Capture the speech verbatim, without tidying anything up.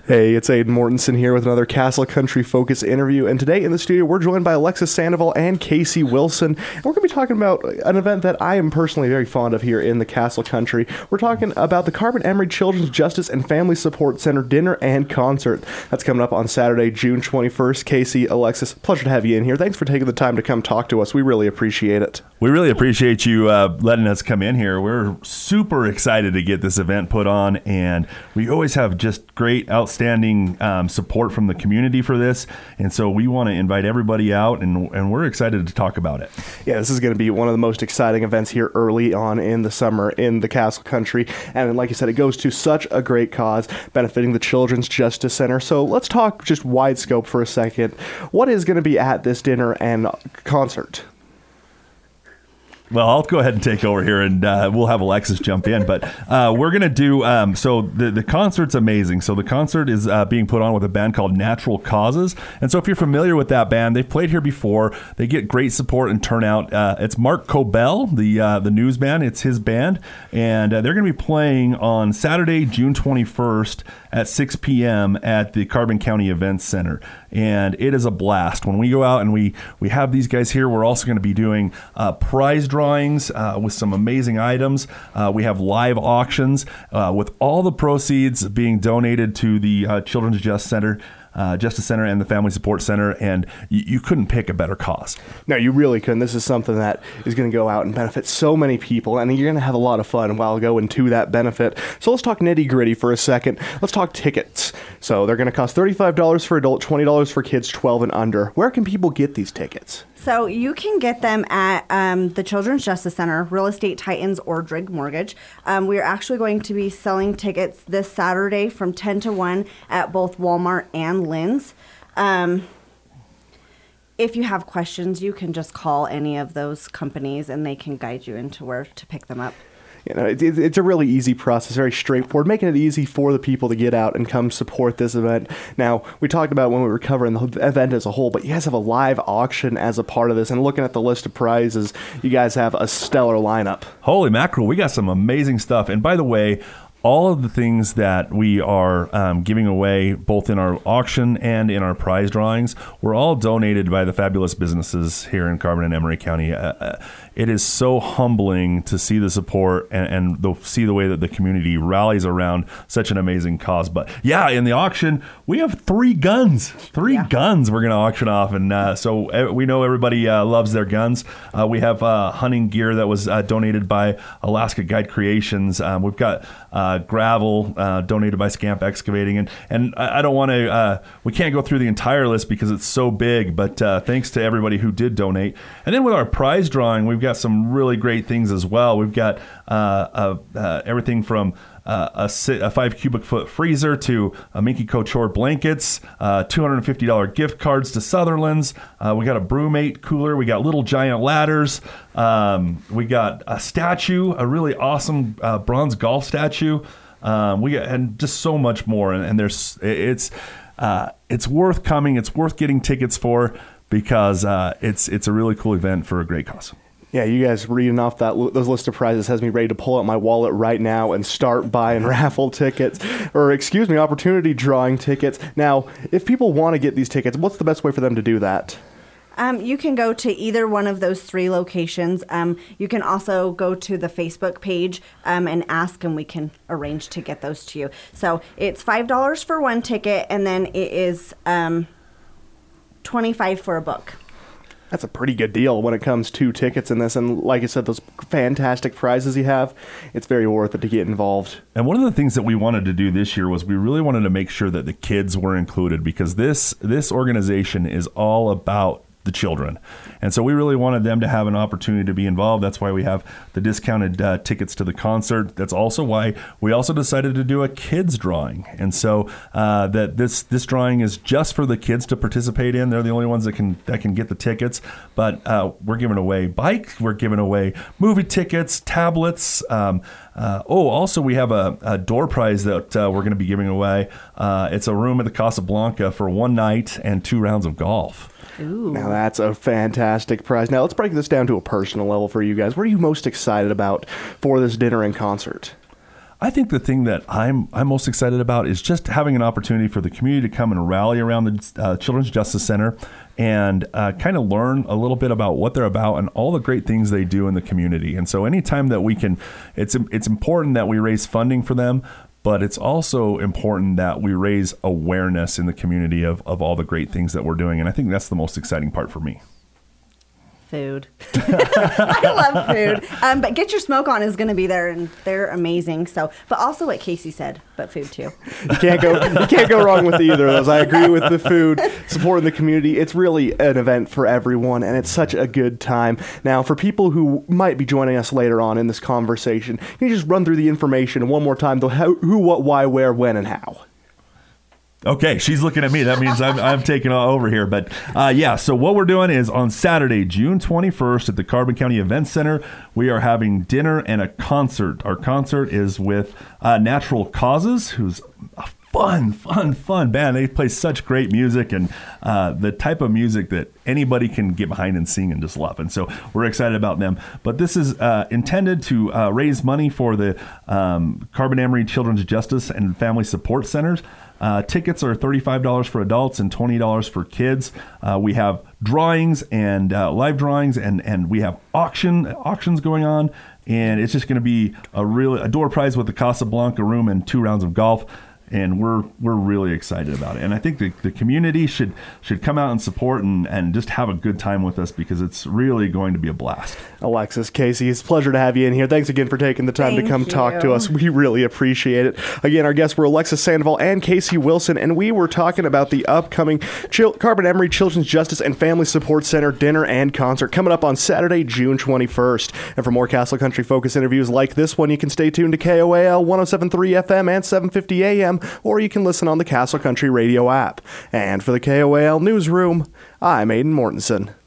Hey, it's Aiden Mortensen here with another Castle Country Focus interview, and today in the studio we're joined by Alexis Sandoval and Casey Wilson, and we're going to be talking about an event that I am personally very fond of here in the Castle Country. We're talking about the Carbon Emery Children's Justice and Family Support Center dinner and concert. That's coming up on Saturday, June twenty-first. Casey, Alexis, pleasure to have you in here. Thanks for taking the time to come talk to us. We really appreciate it. We really appreciate you uh, letting us come in here. We're super excited to get this event put on, and we always have just great, outstanding um, support from the community for this, and so we want to invite everybody out, and, and we're excited to talk about it. Yeah, this is going to be one of the most exciting events here early on in the summer in the Castle Country, and like you said, it goes to such a great cause, benefiting the Children's Justice Center. So let's talk just wide scope for a second. What is going to be at this dinner and concert? Well, I'll go ahead and take over here, and uh, we'll have Alexis jump in. But uh, we're going to do, um, so the, the concert's amazing. So the concert is uh, being put on with a band called Natural Causes. And so if you're familiar with that band, they've played here before. They get great support and turnout. Uh, it's Mark Cobell, the uh, the newsman. It's his band. And uh, they're going to be playing on Saturday, June twenty-first at six p.m. at the Carbon County Events Center. And it is a blast. When we go out and we, we have these guys here, we're also going to be doing uh, prize drawings uh, with some amazing items. Uh, we have live auctions uh, with all the proceeds being donated to the uh, Children's Justice Center. Uh, Justice Center and the Family Support Center, and you, you couldn't pick a better cause. No, you really couldn't. This is something that is going to go out and benefit so many people, and you're going to have a lot of fun while going to that benefit. So let's talk nitty gritty for a second. Let's talk tickets. So they're going to cost thirty-five dollars for adult, twenty dollars for kids twelve and under. Where can people get these tickets? So you can get them at um, the Children's Justice Center, Real Estate Titans, or Drigg Mortgage. Um, we're actually going to be selling tickets this Saturday from ten to one at both Walmart and Lynn's. Um, if you have questions, you can just call any of those companies and they can guide you into where to pick them up. You know, it, it, it's a really easy process, very straightforward, making it easy for the people to get out and come support this event. Now, we talked about when we were covering the event as a whole, but you guys have a live auction as a part of this, and looking at the list of prizes, you guys have a stellar lineup. Holy mackerel, we got some amazing stuff. And by the way, all of the things that we are um, giving away, both in our auction and in our prize drawings, were all donated by the fabulous businesses here in Carbon and Emery County. Uh, uh, it is so humbling to see the support and, and the, see the way that the community rallies around such an amazing cause. But yeah, in the auction, we have three guns. Three yeah. guns we're going to auction off. And uh, so uh, we know everybody uh, loves their guns. Uh, we have uh, hunting gear that was uh, donated by Alaska Guide Creations. Um, we've got uh, gravel uh, donated by Scamp Excavating. And, and I, I don't want to, uh, we can't go through the entire list because it's so big, but uh, thanks to everybody who did donate. And then with our prize drawing, we've got some really great things as well. We've got uh, uh, uh, everything from Uh, a, a five cubic foot freezer to a Minky Couture blankets, uh, two hundred fifty dollars gift cards to Sutherland's. Uh, we got a Brewmate cooler. We got little giant ladders. Um, we got a statue, a really awesome uh, bronze golf statue. Um, we got, and just so much more. And, and there's, it's, uh, it's worth coming. It's worth getting tickets for because uh, it's, it's a really cool event for a great cause. Yeah, you guys reading off that those list of prizes has me ready to pull out my wallet right now and start buying raffle tickets, or excuse me, opportunity drawing tickets. Now, if people want to get these tickets, what's the best way for them to do that? Um, you can go to either one of those three locations. Um, you can also go to the Facebook page um, and ask, and we can arrange to get those to you. So it's five dollars for one ticket, and then it is um, twenty-five dollars for a book. That's a pretty good deal when it comes to tickets in this. And like I said, those fantastic prizes you have, it's very worth it to get involved. And one of the things that we wanted to do this year was we really wanted to make sure that the kids were included, because this this organization is all about the children. And so we really wanted them to have an opportunity to be involved. That's why we have the discounted uh, tickets to the concert. That's also why we also decided to do a kids drawing. And so uh, that this this drawing is just for the kids to participate in. They're the only ones that can that can get the tickets. But uh, we're giving away bikes. We're giving away movie tickets, tablets. Um, uh, oh, also we have a, a door prize that uh, we're going to be giving away. Uh, it's a room at the Casablanca for one night and two rounds of golf. Ooh. Now that's a fantastic prize. Now let's break this down to a personal level for you guys. What are you most excited about for this dinner and concert? I think the thing that I'm I'm most excited about is just having an opportunity for the community to come and rally around the uh, Children's Justice Center and uh, kind of learn a little bit about what they're about and all the great things they do in the community. And so anytime that we can, it's it's important that we raise funding for them, but it's also important that we raise awareness in the community of, of all the great things that we're doing. And I think that's the most exciting part for me. Food. I love food. Um, but Get Your Smoke On is going to be there, and they're amazing. So, but also what Casey said, but food too. You can't go. You can't go wrong with either of those. I agree with the food, supporting the community. It's really an event for everyone, and it's such a good time. Now, for people who might be joining us later on in this conversation, can you just run through the information one more time? The how, who, what, why, where, when, and how. Okay, she's looking at me. That means I'm, I'm taking over here. But uh, yeah, so what we're doing is on Saturday, June twenty-first at the Carbon County Event Center, we are having dinner and a concert. Our concert is with uh, Natural Causes, who's a fun, fun, fun band. They play such great music and uh, the type of music that anybody can get behind and sing and just love. And so we're excited about them. But this is uh, intended to uh, raise money for the um, Carbon-Emery Children's Justice and Family Support Centers. Uh, tickets are thirty-five dollars for adults and twenty dollars for kids. Uh, we have drawings and uh, live drawings, and, and we have auction auctions going on. And it's just going to be a really a door prize with the Casablanca room and two rounds of golf. And we're we're really excited about it. And I think the, the community should should come out and support and, and just have a good time with us, because it's really going to be a blast. Alexis, Casey, it's a pleasure to have you in here. Thanks again for taking the time Thank to come you. talk to us. We really appreciate it. Again, our guests were Alexis Sandoval and Casey Wilson, and we were talking about the upcoming Chil- Carbon-Emery Children's Justice and Family Support Center dinner and concert coming up on Saturday, June twenty-first. And for more Castle Country Focus interviews like this one, you can stay tuned to K O A L one oh seven point three F M and seven fifty A M, or you can listen on the Castle Country Radio app. And for the K O A L Newsroom, I'm Aidan Mortensen.